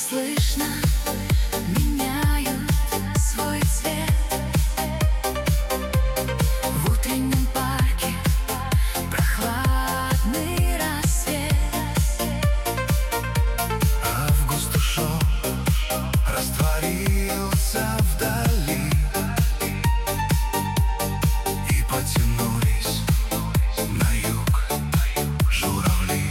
слышно, меняют свой цвет. В утреннем парке прохладный рассвет. Август ушел, растворился вдали, и потянулись на юг журавли.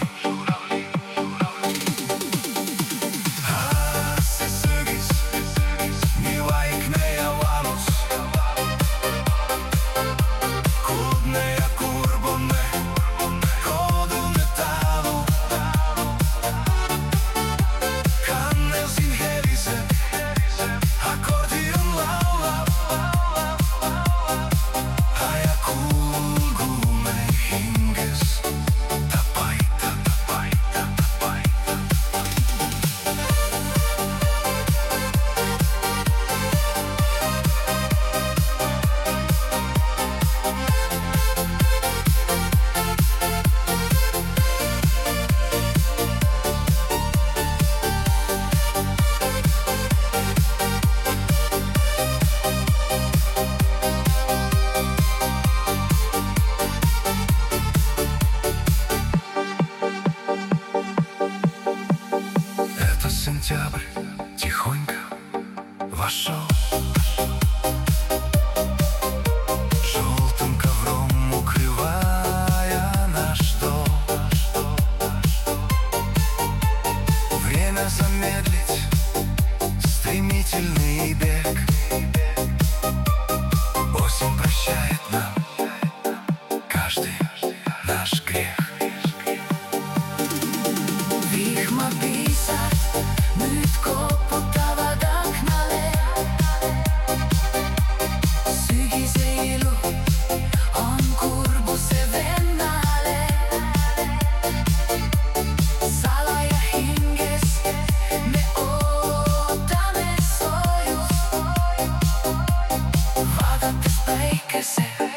Сентябрь тихонько вошел, желтым ковром укрывая наш дом. Время замедлить стремительный бег. Осень прощает нам каждый наш грех. Vihmapisat nüüd koputavad aknale. Sügise ilu on kurbuse vennale. Salaja hinges me ootame soojust, vaadates päikese